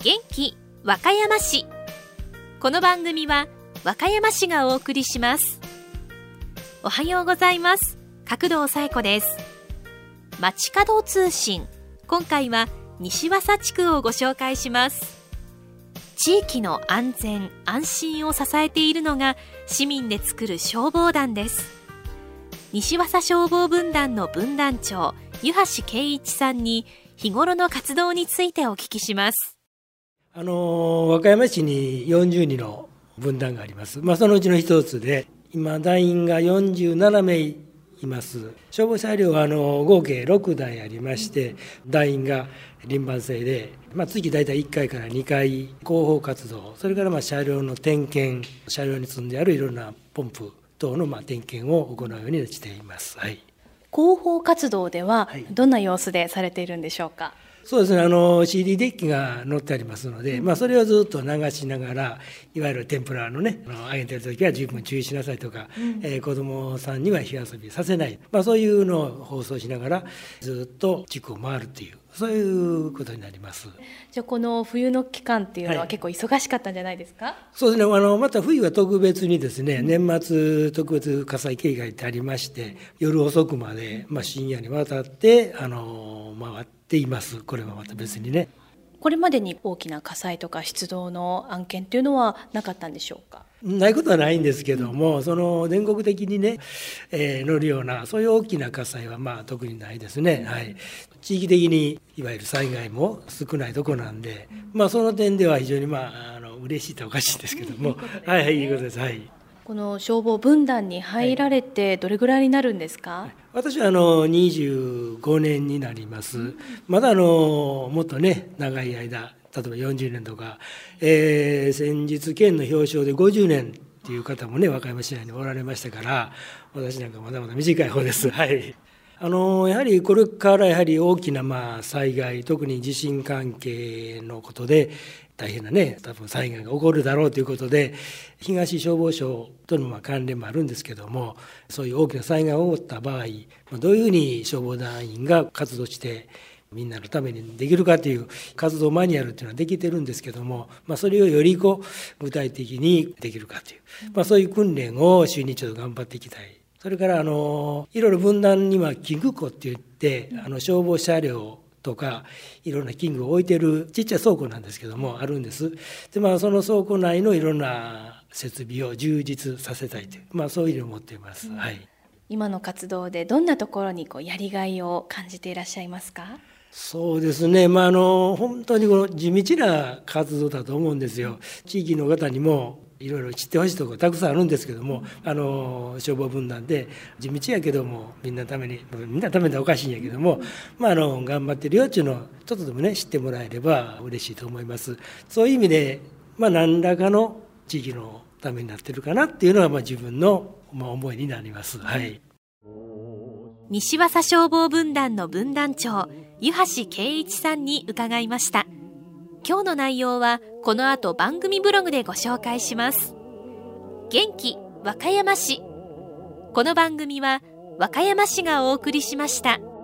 元気和歌山市。この番組は和歌山市がお送りします。おはようございます。角堂紗友子です。街角通信、今回は西和佐地区をご紹介します。地域の安全安心を支えているのが市民で作る消防団です。西和佐消防分団の分団長湯橋圭一さんに日頃の活動についてお聞きします。 和歌山市に42の分団があります。そのうちの一つで今団員が47名います。消防車両は合計6台ありまして、団員が輪番制で、月大体1回から2回広報活動、それから車両の点検、車両に積んであるいろんなポンプ等の点検を行うようにしています。はい、 広報活動ではどんな様子でされているんでしょうか。 そうですね、CD デッキが載ってありますので、それをずっと流しながら、いわゆる天ぷらのね、揚げてる時は十分注意しなさいとか、子どもさんには火遊びさせない、そういうのを放送しながらずっと地区を回るという、そういうことになります。 じゃあこの冬の期間っていうのは結構忙しかったんじゃないですか。 そうですね、また冬は特別にですね、年末特別火災警戒ってありまして、夜遅くまで、深夜にわたって回っています。これはまた別にね。 これまでに大きな火災とか出動の案件っていうのはなかったんでしょうか。 ないことはないんですけども、その全国的にね、乗るようなそういう大きな火災は特にないですね。はい、地域的にいわゆる災害も少ないとこなんで、その点では非常に嬉しいとおかしいんですけども、いいことです。はい。 この消防分団に入られてどれぐらいになるんですか。 私は25年になります。まだもっとね長い間、例えば40年とか、先日県の表彰で50年っていう方もね和歌山市内におられましたから、私なんかまだまだ短い方です。はい。やはりこれから大きな災害、特に地震関係のことで大変なね多分災害が起こるだろうということで、東消防庁との関連もあるんですけども、そういう大きな災害が起こった場合、どういうふうに消防団員が活動してみんなのためにできるかという活動マニュアルというのはできてるんですけども、それをより具体的にできるかという、そういう訓練を週に一度頑張っていきたい。それからいろいろ分団には器具庫っていって、消防車両とかいろんな器具を置いてるちっちゃい倉庫なんですけどもあるんです。でその倉庫内のいろんな設備を充実させたいという、そういうのを持っています。はい。 今の活動でどんなところにやりがいを感じていらっしゃいますか。 そうですね、本当に地道な活動だと思うんですよ。地域の方にもいろいろ知ってほしいところたくさんあるんですけども、消防分団で地道やけどもみんなのためにはおかしいんやけども、頑張ってるよっていうのをちょっとでもね知ってもらえれば嬉しいと思います。そういう意味で、何らかの地域のためになってるかなっていうのは自分の思いになります。はい。 西和佐消防分団の分団長湯橋圭一さんに伺いました。今日の内容はこの後番組ブログでご紹介します。元気和歌山市。この番組は和歌山市がお送りしました。